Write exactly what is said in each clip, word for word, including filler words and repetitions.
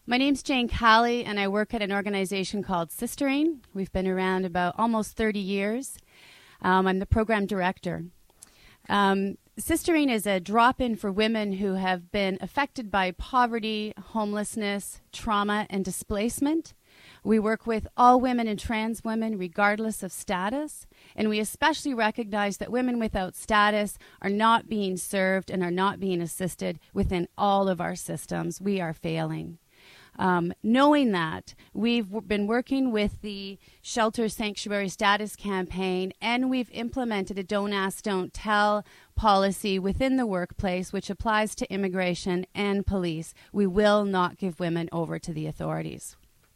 My name's Jane Callie, and I work at an organization called Sistering. We've been around about almost thirty years. Um, I'm the program director. Um, Sistering is a drop-in for women who have been affected by poverty, homelessness, trauma, and displacement. We work with all women and trans women regardless of status, and we especially recognize that women without status are not being served and are not being assisted within all of our systems. We are failing. Um, knowing that, we've w- been working with the Shelter Sanctuary Status Campaign, and we've implemented a Don't Ask, Don't Tell policy within the workplace, which applies to immigration and police. We will not give women over to the authorities.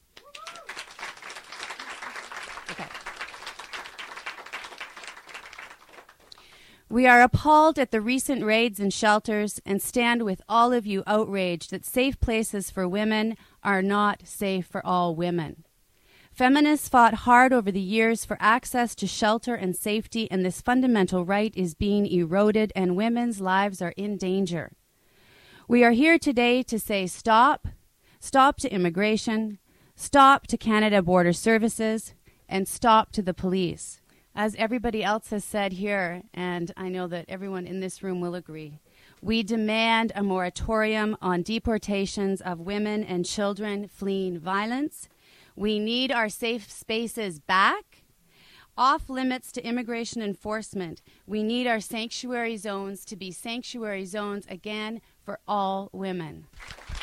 Okay. We are appalled at the recent raids in shelters and stand with all of you outraged that safe places for women are not safe for all women. Feminists fought hard over the years for access to shelter and safety, and this fundamental right is being eroded, and women's lives are in danger. We are here today to say stop, stop to immigration, stop to Canada Border Services, and stop to the police. As everybody else has said here, and I know that everyone in this room will agree, we demand a moratorium on deportations of women and children fleeing violence. We need our safe spaces back. Off limits to immigration enforcement. We need our sanctuary zones to be sanctuary zones again for all women.